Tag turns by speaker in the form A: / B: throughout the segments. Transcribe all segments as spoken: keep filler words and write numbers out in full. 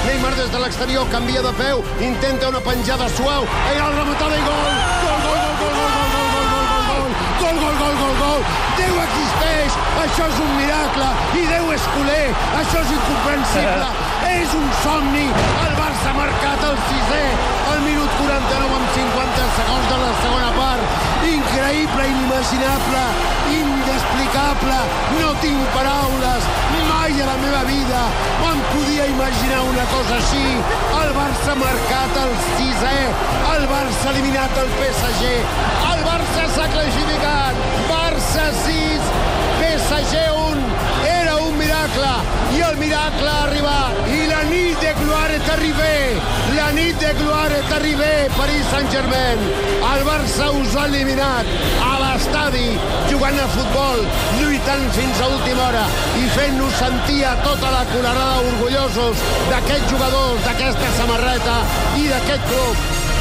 A: Neymar des de l'exterior, canvia de peu, intenta una penjada suau, i el rematada i gol! Gol, gol, gol, gol, gol, gol, gol, gol, gol, gol, gol, gol, gol, gol! Déu existeix, això és un miracle, i Déu és culer, això és incomprensible, és un somni, el Barça ha marcat el sisè, al minut quaranta-nou amb cinquanta segons de la segona part, increïble, inimaginable, inexplicable, no tinc paraules, mai a la meva vida em podia imaginar una cosa així. El Barça ha marcat el sisè, el Barça ha eliminat el P S G, el Barça s'ha classificat, Barça sis, P S G un, era un miracle, i el miracle ha arribat, i la nit de gloire est arrivée, la nit de gloire est arrivée, Paris Saint-Germain, el Barça us ha eliminat a l'estadi, jugant a futbol, lluitant fins a última hora, i fent-nos sentir a tota la colorada orgullosos d'aquests jugadors, d'aquesta samarreta i d'aquest club.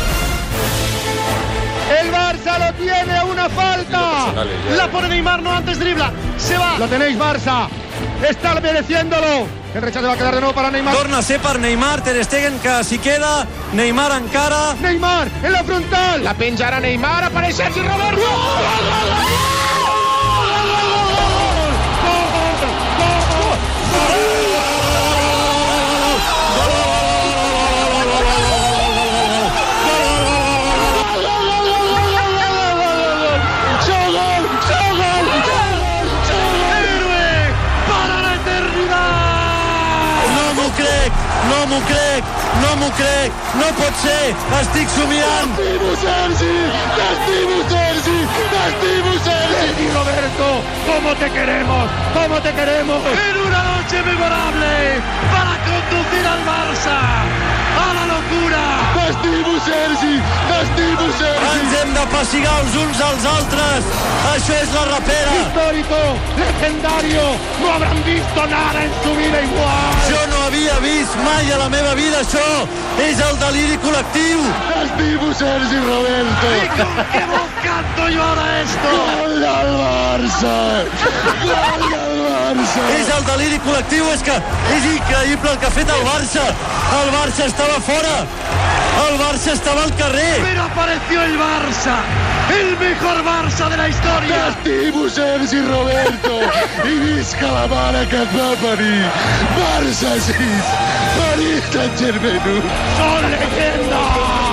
B: El Barça lo tiene, una falta. La pone Neymar, no antes dribla. Se va. Lo tenéis, Barça. Está mereciéndolo. El rechazo va a quedar de nuevo para Neymar.
C: Torna a ser per Neymar, Ter Stegen que s'hi queda. Neymar encara.
B: Neymar en la frontal. La penja ara Neymar, apareix Sergi Roberto. Gol, gol, gol, gol.
C: No m'ho crec, no m'ho crec, no pot ser, estic somiant.
B: T'estimo, Sergi, t'estimo, Sergi, t'estimo, Sergi. Sergi Roberto, ¿cómo te queremos? ¿Cómo te queremos? En una noche memorable para conducir al Barça a la locura. T'estimo, Sergi, t'estimo, Sergi.
C: Ens hem de pessigar els uns als altres, això és la rapera.
B: Histórico, legendario, no habrán visto nada en su vida igual.
C: Jo no havia vist mai a la meva vida això, és el deliri col·lectiu.
B: T'estimo, Sergi Roberto. ¿Y con qué voz canto yo ahora esto? Gol del Barça, gol del Barça.
C: És el deliri col·lectiu, és que és increïble el que ha fet el Barça. El Barça estava fora, el Barça estava al carrer.
B: Pero apareció el Barça, el mejor Barça de la historia. T'estimo, Sergi Roberto, i visca la mare que et va parir. Barça sis, Paris Saint-Germain. Son leyendas.